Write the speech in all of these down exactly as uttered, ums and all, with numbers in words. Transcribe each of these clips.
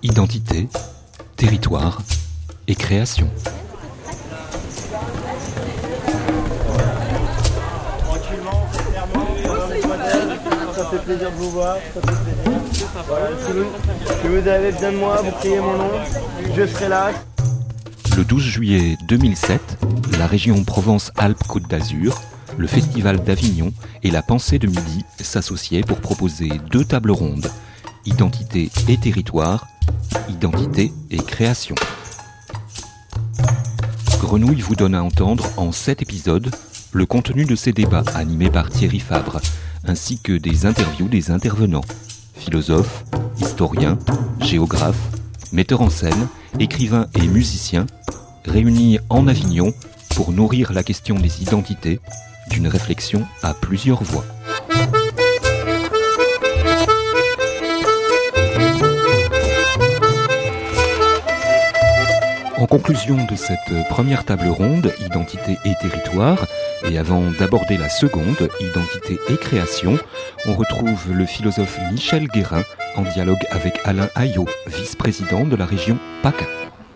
Identité, territoire et création. Tranquillement, ça fait plaisir de vous voir, ça fait plaisir. Voilà, si, vous, si vous avez besoin de moi, vous criez mon nom, je serai là. Le douze juillet deux mille sept, la région Provence-Alpes-Côte d'Azur, le Festival d'Avignon et la Pensée de Midi s'associaient pour proposer deux tables rondes, Identité et territoire, Identité et création. Grenouille vous donne à entendre en sept épisodes le contenu de ces débats animés par Thierry Fabre, ainsi que des interviews des intervenants, philosophes, historiens, géographes, metteurs en scène, écrivains et musiciens, réunis en Avignon pour nourrir la question des identités d'une réflexion à plusieurs voix. En conclusion de cette première table ronde, Identité et territoire, et avant d'aborder la seconde, Identité et création, on retrouve le philosophe Michel Guérin en dialogue avec Alain Ayot, vice-président de la région PACA.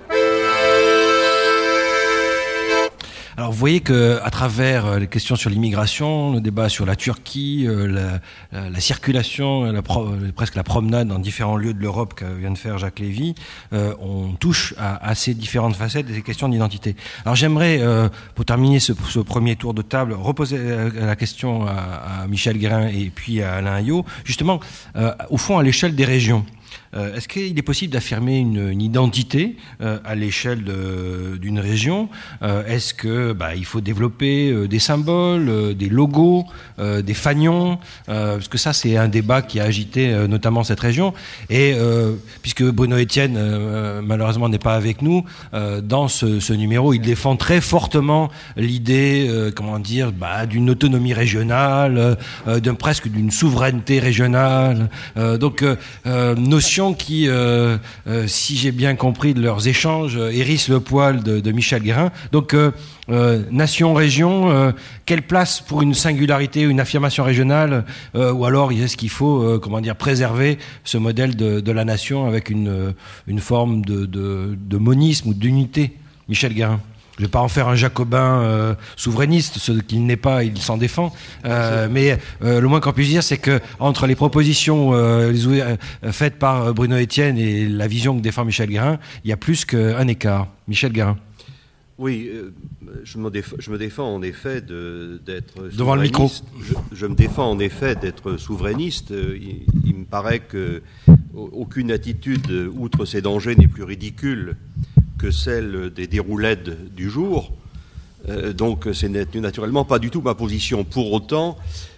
Alors vous voyez qu'à travers les questions sur l'immigration, le débat sur la Turquie, la, la, la circulation, la pro, presque la promenade dans différents lieux de l'Europe que vient de faire Jacques Lévy, euh, on touche à, à ces différentes facettes des questions d'identité. Alors j'aimerais, euh, pour terminer ce, ce premier tour de table, reposer la question à, à Michel Guérin et puis à Alain Ayot, justement, euh, au fond à l'échelle des régions. Euh, est-ce qu'il est possible d'affirmer une, une identité euh, à l'échelle de, d'une région ? euh, Est-ce que bah, il faut développer euh, des symboles, euh, des logos, euh, des fanions euh, parce que ça, c'est un débat qui a agité euh, notamment cette région. Et euh, puisque Bruno Etienne, euh, malheureusement, n'est pas avec nous, euh, dans ce, ce numéro, il défend très fortement l'idée, euh, comment dire, bah, d'une autonomie régionale, euh, d'un, presque d'une souveraineté régionale. Euh, donc, euh, euh, notion qui, euh, euh, si j'ai bien compris de leurs échanges, euh, hérissent le poil de, de Michel Guérin. Donc, euh, euh, nation-région, euh, quelle place pour une singularité, une affirmation régionale, euh, ou alors est-ce qu'il faut, euh, comment dire, préserver ce modèle de, de la nation avec une, une forme de, de, de monisme ou d'unité, Michel Guérin? Je ne vais pas en faire un jacobin euh, souverainiste, ce qu'il n'est pas, il s'en défend. Euh, mais euh, le moins qu'on puisse dire, c'est que entre les propositions euh, les, euh, faites par Bruno Etienne et la vision que défend Michel Guérin, il y a plus qu'un écart. Michel Guérin. Oui, euh, je, me déf- je me défends en effet de, d'être devant le micro. Je, je me défends en effet d'être souverainiste. Il, il me paraît que aucune attitude, outre ses dangers, n'est plus ridicule que celle des déroulettes du jour. Euh, donc c'est naturellement pas du tout ma position. Pour autant,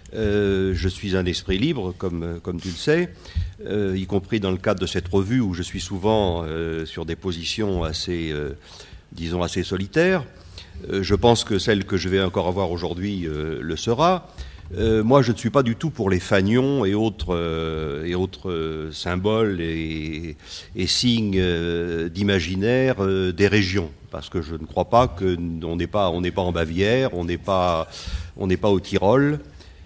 euh, je suis un esprit libre, comme, comme tu le sais, euh, y compris dans le cadre de cette revue où je suis souvent euh, sur des positions assez, euh, disons, assez solitaires. Euh, je pense que celle que je vais encore avoir aujourd'hui euh, le sera. Euh, moi, je ne suis pas du tout pour les fanions et autres, euh, et autres euh, symboles et, et signes euh, d'imaginaire euh, des régions, parce que je ne crois pas qu'on n'est pas, on n'est pas en Bavière, on n'est pas, on n'est pas au Tyrol,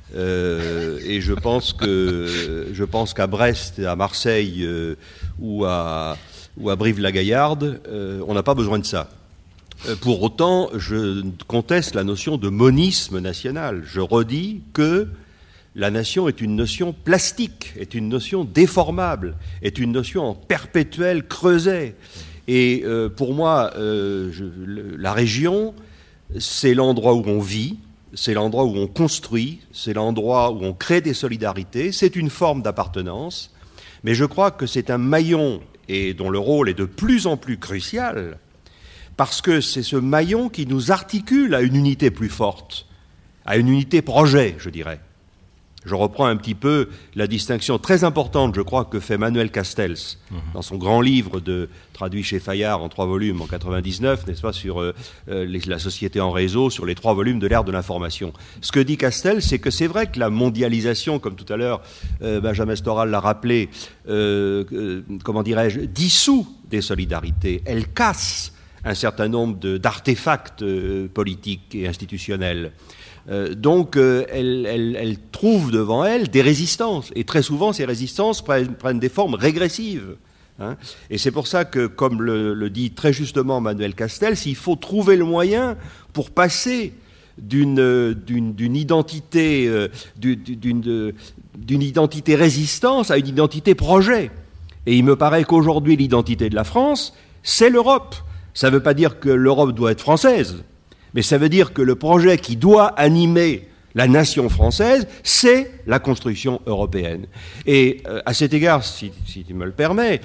euh, et je pense que, je pense qu'à Brest, à Marseille euh, ou à, ou à Brive-la-Gaillarde, euh, on n'a pas besoin de ça. Pour autant, je conteste la notion de monisme national. Je redis que la nation est une notion plastique, est une notion déformable, est une notion en perpétuel creuset. Et euh, pour moi, euh, je, le, la région, c'est l'endroit où on vit, c'est l'endroit où on construit, c'est l'endroit où on crée des solidarités, c'est une forme d'appartenance. Mais je crois que c'est un maillon et dont le rôle est de plus en plus crucial, parce que c'est ce maillon qui nous articule à une unité plus forte, à une unité projet, je dirais. Je reprends un petit peu la distinction très importante, je crois, que fait Manuel Castells mmh. dans son grand livre de, traduit chez Fayard en trois volumes en quatre-vingt-dix-neuf, n'est-ce pas, sur euh, les, la société en réseau, sur les trois volumes de l'ère de l'information. Ce que dit Castells, c'est que c'est vrai que la mondialisation, comme tout à l'heure euh, Benjamin Storal l'a rappelé, euh, euh, comment dirais-je, dissout des solidarités, elle casse un certain nombre de, d'artefacts euh, politiques et institutionnels. Euh, donc, euh, elle, elle, elle trouve devant elle des résistances. Et très souvent, ces résistances prennent, prennent des formes régressives. Hein. Et c'est pour ça que, comme le, le dit très justement Manuel Castells, il faut trouver le moyen pour passer d'une, d'une, d'une identité, euh, d'une, d'une identité résistance à une identité projet. Et il me paraît qu'aujourd'hui, l'identité de la France, c'est l'Europe. Ça ne veut pas dire que l'Europe doit être française, mais ça veut dire que le projet qui doit animer la nation française, c'est la construction européenne. Et euh, à cet égard, si, si tu me le permets,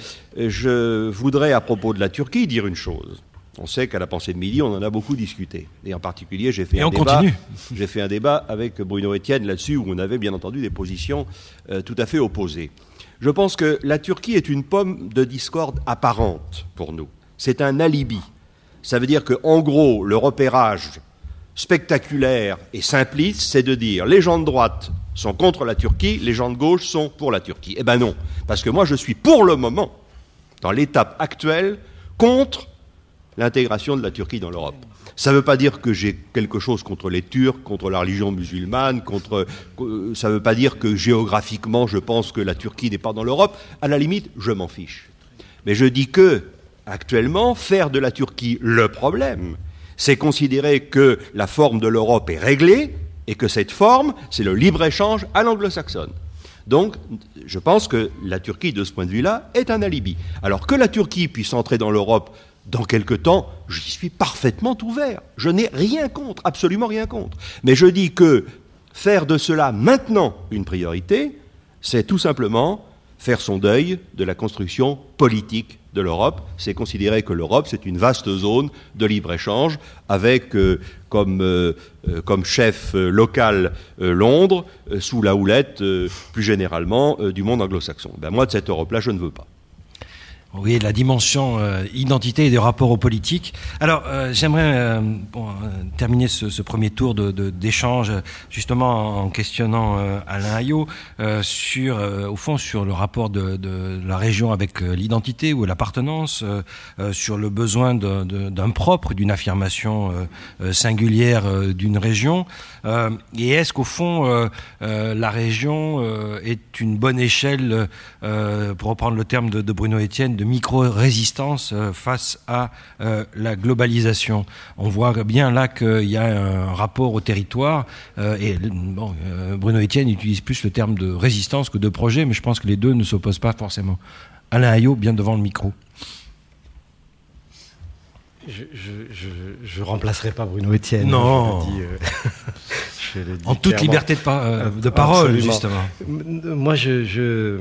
je voudrais, à propos de la Turquie, dire une chose. On sait qu'à la Pensée de Midi, on en a beaucoup discuté. Et en particulier, j'ai fait, Et un, on débat, continue. j'ai fait un débat avec Bruno Etienne là-dessus, où on avait bien entendu des positions euh, tout à fait opposées. Je pense que la Turquie est une pomme de discorde apparente pour nous. C'est un alibi. Ça veut dire qu'en gros, le repérage spectaculaire et simpliste, c'est de dire les gens de droite sont contre la Turquie, les gens de gauche sont pour la Turquie. Eh bien non, parce que moi je suis pour le moment, dans l'étape actuelle, contre l'intégration de la Turquie dans l'Europe. Ça ne veut pas dire que j'ai quelque chose contre les Turcs, contre la religion musulmane, contre... ça ne veut pas dire que géographiquement je pense que la Turquie n'est pas dans l'Europe. À la limite, je m'en fiche. Mais je dis que, actuellement, faire de la Turquie le problème, c'est considérer que la forme de l'Europe est réglée et que cette forme, c'est le libre-échange à l'anglo-saxonne. Donc, je pense que la Turquie, de ce point de vue-là, est un alibi. Alors que la Turquie puisse entrer dans l'Europe dans quelque temps, j'y suis parfaitement ouvert. Je n'ai rien contre, absolument rien contre. Mais je dis que faire de cela maintenant une priorité, c'est tout simplement faire son deuil de la construction politique de l'Europe. C'est considérer que l'Europe, c'est une vaste zone de libre-échange avec euh, comme, euh, comme chef euh, local euh, Londres, euh, sous la houlette, euh, plus généralement, euh, du monde anglo-saxon. Ben, moi, de cette Europe-là, je ne veux pas. Oui, la dimension euh, identité et des rapports aux politiques. Alors, euh, j'aimerais euh, bon, euh, terminer ce, ce premier tour de, de, d'échange, justement en questionnant euh, Alain Ayot euh, sur, euh, au fond, sur le rapport de, de la région avec euh, l'identité ou l'appartenance, euh, euh, sur le besoin de, de, d'un propre, d'une affirmation euh, euh, singulière euh, d'une région. Euh, et est-ce qu'au fond, euh, euh, la région euh, est une bonne échelle, euh, pour reprendre le terme de, de Bruno Etienne, de micro-résistance euh, face à euh, la globalisation. On voit bien là qu'il y a un rapport au territoire euh, et bon, euh, Bruno Etienne utilise plus le terme de résistance que de projet, mais je pense que les deux ne s'opposent pas forcément. Alain Ayot, bien devant le micro. Je je, je remplacerai pas Bruno Etienne. Non. Je le dis, euh, je le dis en toute clairement. liberté de, par, euh, de parole, Absolument. justement. Moi, je, je,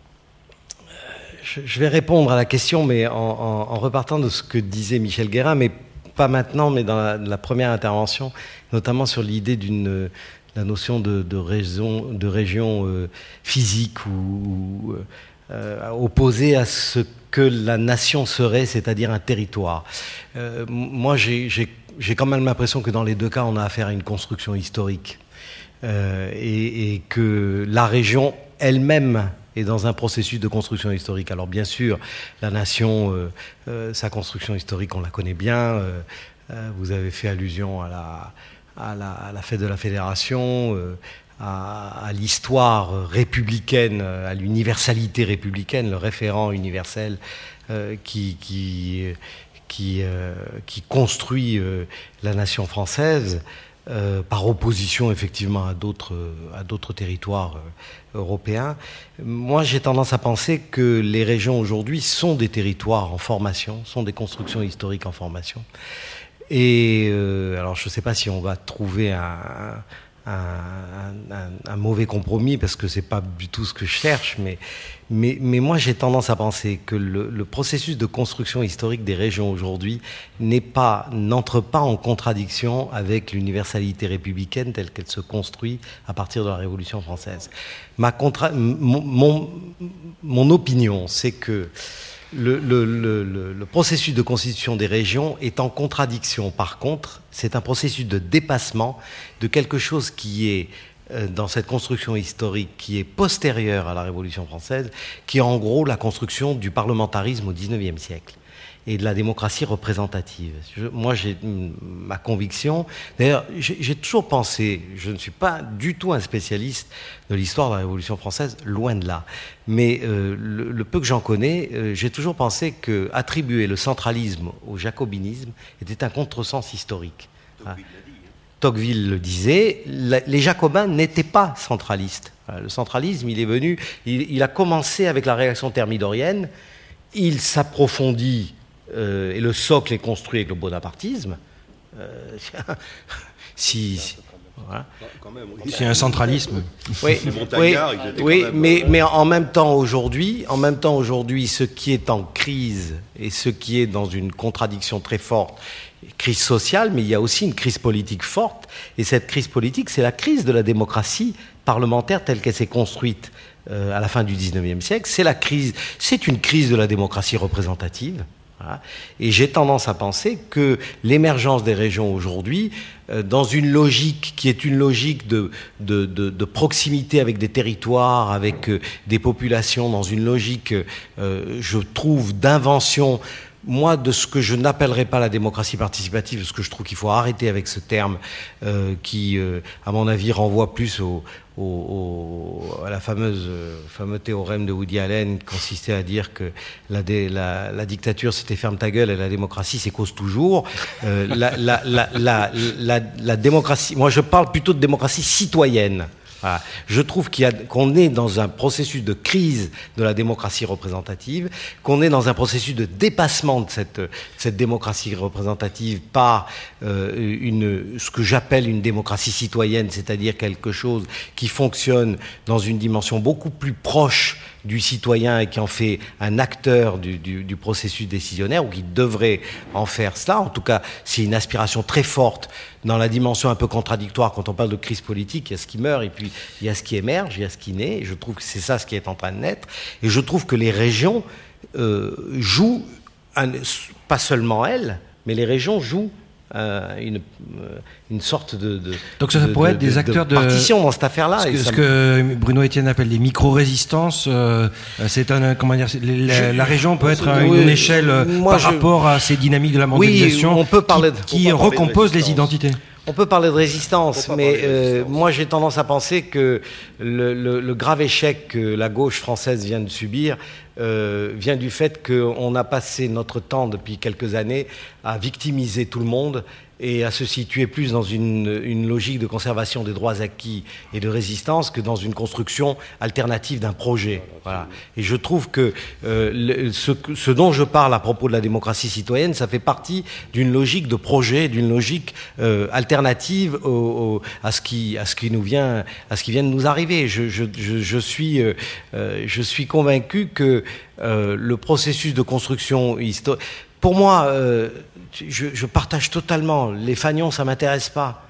je vais répondre à la question, mais en, en, en repartant de ce que disait Michel Guérin, mais pas maintenant, mais dans la, la première intervention, notamment sur l'idée d'une la notion de, de région, de région euh, physique ou euh, opposée à ce que la nation serait, c'est-à-dire un territoire. Euh, moi, j'ai, j'ai, j'ai quand même l'impression que dans les deux cas, on a affaire à une construction historique euh, et, et que la région elle-même est dans un processus de construction historique. Alors bien sûr, la nation, euh, euh, sa construction historique, on la connaît bien. Euh, euh, vous avez fait allusion à la, à la, à la fête de la Fédération, euh, à, à l'histoire républicaine, à l'universalité républicaine, le référent universel euh, qui, qui, qui, euh, qui construit euh, la nation française, euh, par opposition effectivement à d'autres, à d'autres territoires euh, européens. Moi, j'ai tendance à penser que les régions aujourd'hui sont des territoires en formation, sont des constructions historiques en formation. Et euh, alors, je ne sais pas si on va trouver un... Un, un, un mauvais compromis, parce que c'est pas du tout ce que je cherche, mais, mais, mais moi j'ai tendance à penser que le, le processus de construction historique des régions aujourd'hui n'est pas, n'entre pas en contradiction avec l'universalité républicaine telle qu'elle se construit à partir de la Révolution française. Ma contra- mon, mon, mon opinion, c'est que Le, le, le, le processus de constitution des régions est en contradiction. Par contre, c'est un processus de dépassement de quelque chose qui est, euh, dans cette construction historique, qui est postérieure à la Révolution française, qui est en gros la construction du parlementarisme au dix-neuvième siècle. et de la démocratie représentative. Je, moi, j'ai ma conviction. D'ailleurs, j'ai, j'ai toujours pensé, je ne suis pas du tout un spécialiste de l'histoire de la Révolution française, loin de là. Mais euh, le, le peu que j'en connais, euh, j'ai toujours pensé que attribuer le centralisme au jacobinisme était un contresens historique. Tocqueville, ah. Tocqueville le disait, la, les jacobins n'étaient pas centralistes. Le centralisme, il est venu, il, il a commencé avec la réaction thermidorienne, il s'approfondit. Euh, et le socle est construit avec le bonapartisme. Euh, si, si, voilà. C'est un centralisme. Oui, oui, oui mais, mais en même temps aujourd'hui, en même temps aujourd'hui, ce qui est en crise et ce qui est dans une contradiction très forte, crise sociale, mais il y a aussi une crise politique forte. Et cette crise politique, c'est la crise de la démocratie parlementaire telle qu'elle s'est construite euh, à la fin du dix-neuvième siècle. C'est la crise, c'est une crise de la démocratie représentative. Voilà. Et j'ai tendance à penser que l'émergence des régions aujourd'hui, euh, dans une logique qui est une logique de, de, de, de proximité avec des territoires, avec euh, des populations, dans une logique, euh, je trouve, d'invention, moi, de ce que je n'appellerais pas la démocratie participative, parce que je trouve qu'il faut arrêter avec ce terme euh, qui, euh, à mon avis, renvoie plus au, au, au, à la fameuse euh, fameux théorème de Woody Allen qui consistait à dire que la, dé, la, la dictature c'était ferme ta gueule et la démocratie c'est cause toujours. Euh, la, la, la, la, la, la démocratie, moi je parle plutôt de démocratie citoyenne. Voilà. Je trouve qu'il y a, qu'on est dans un processus de crise de la démocratie représentative, qu'on est dans un processus de dépassement de cette, cette démocratie représentative par euh, une, ce que j'appelle une démocratie citoyenne, c'est-à-dire quelque chose qui fonctionne dans une dimension beaucoup plus proche du citoyen et qui en fait un acteur du, du, du processus décisionnaire, ou qui devrait en faire cela. En tout cas, c'est une aspiration très forte dans la dimension un peu contradictoire. Quand on parle de crise politique, il y a ce qui meurt et puis il y a ce qui émerge, il y a ce qui naît. Et je trouve que c'est ça ce qui est en train de naître. Et je trouve que les régions euh, jouent, un, pas seulement elles, mais les régions jouent Euh, une, une sorte de, de donc ça, ça de, pourrait de, être des de, acteurs de partition dans cette affaire-là. Ce que, et ce me... que Bruno Etienne appelle les micro-résistances, euh, c'est un comment dire, la, la région peut être à oui, une échelle moi, par je... rapport à ces dynamiques de la mondialisation, oui, on peut parler de, qui, qui recompose les identités. On peut parler de résistance, mais de euh, résistance. Moi j'ai tendance à penser que le, le, le grave échec que la gauche française vient de subir euh, vient du fait qu'on a passé notre temps depuis quelques années à victimiser tout le monde et à se situer plus dans une, une logique de conservation des droits acquis et de résistance que dans une construction alternative d'un projet. Voilà. Et je trouve que euh, le, ce, ce dont je parle à propos de la démocratie citoyenne, ça fait partie d'une logique de projet, d'une logique euh, alternative au, au, à ce qui, à ce qui nous vient, à ce qui vient de nous arriver. Je, je, je, je suis, euh, je suis convaincu que euh, le processus de construction historique, pour moi, euh, je, je partage totalement. Les fanions, ça m'intéresse pas.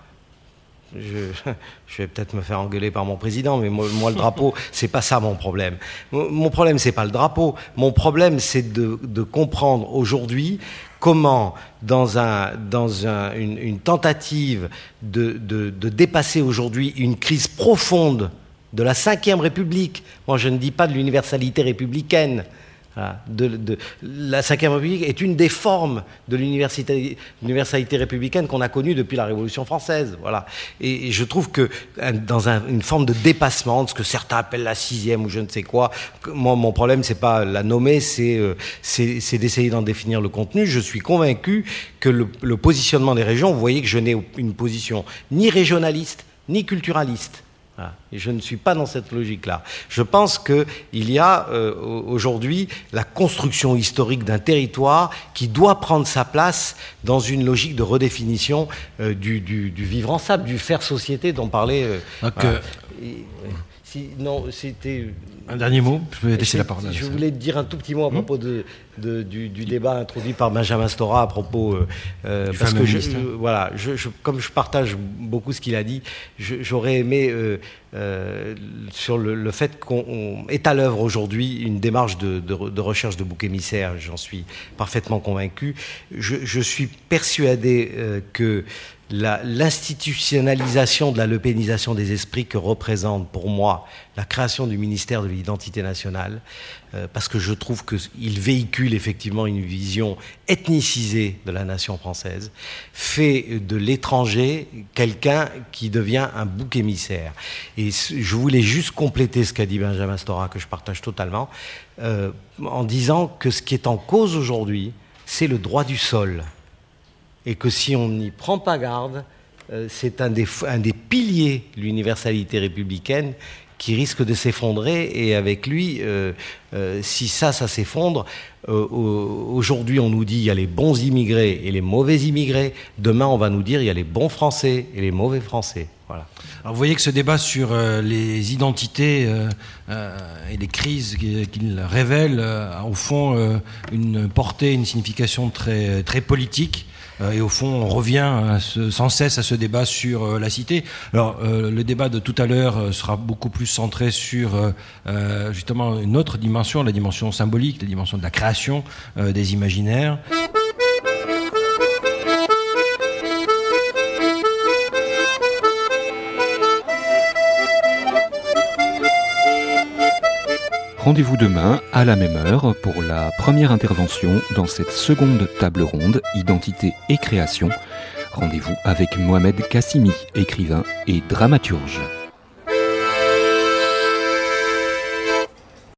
Je, je vais peut-être me faire engueuler par mon président, mais moi, moi le drapeau, c'est pas ça mon problème. Mon problème, c'est pas le drapeau. Mon problème, c'est de, de comprendre aujourd'hui comment, dans, un, dans un, une, une tentative de, de, de dépasser aujourd'hui une crise profonde de la cinquième République, moi je ne dis pas de l'universalité républicaine, De, de, la cinquième République est une des formes de l'universalité républicaine qu'on a connue depuis la Révolution française. Voilà. Et, et je trouve que dans un, une forme de dépassement de ce que certains appellent la sixième ou je ne sais quoi, moi mon problème c'est pas la nommer, c'est, euh, c'est, c'est d'essayer d'en définir le contenu. Je suis convaincu que le, le positionnement des régions, vous voyez que je n'ai une position ni régionaliste ni culturaliste. Voilà. Et je ne suis pas dans cette logique-là. Je pense qu'il y a euh, aujourd'hui la construction historique d'un territoire qui doit prendre sa place dans une logique de redéfinition euh, du, du, du vivre ensemble, du faire société dont parlait... Euh, Donc, voilà. euh... Et, si, non, c'était... Un dernier mot, je vais laisser la parole. Je voulais te dire un tout petit mot à propos de, de, du, du débat introduit par Benjamin Stora à propos... Euh, parce que, je, je, voilà, je, je, comme je partage beaucoup ce qu'il a dit, je, j'aurais aimé, euh, euh, sur le, le fait qu'on est à l'œuvre aujourd'hui une démarche de, de, de recherche de bouc émissaire, j'en suis parfaitement convaincu. Je, je suis persuadé euh, que la, l'institutionnalisation de la lepénisation des esprits que représente pour moi la création du ministère de l'identité nationale, euh, parce que je trouve qu'il véhicule effectivement une vision ethnicisée de la nation française, fait de l'étranger quelqu'un qui devient un bouc émissaire. Et je voulais juste compléter ce qu'a dit Benjamin Stora, que je partage totalement, euh, en disant que ce qui est en cause aujourd'hui, c'est le droit du sol. Et que si on n'y prend pas garde, euh, c'est un des, un des piliers de l'universalité républicaine qui risque de s'effondrer. Et avec lui, euh, euh, si ça, ça s'effondre, euh, aujourd'hui on nous dit il y a les bons immigrés et les mauvais immigrés. Demain on va nous dire il y a les bons Français et les mauvais Français. Voilà. Alors vous voyez que ce débat sur euh, les identités euh, euh, et les crises qu'il révèle euh, a au fond euh, une portée, une signification très, très politique. Euh, et au fond, on revient à ce, sans cesse à ce débat sur euh, la cité. Alors, euh, le débat de tout à l'heure euh, sera beaucoup plus centré sur euh, euh, justement une autre dimension, la dimension symbolique, la dimension de la création euh, des imaginaires. Rendez-vous demain à la même heure pour la première intervention dans cette seconde table ronde Identité et création. Rendez-vous avec Mohamed Kassimi, écrivain et dramaturge.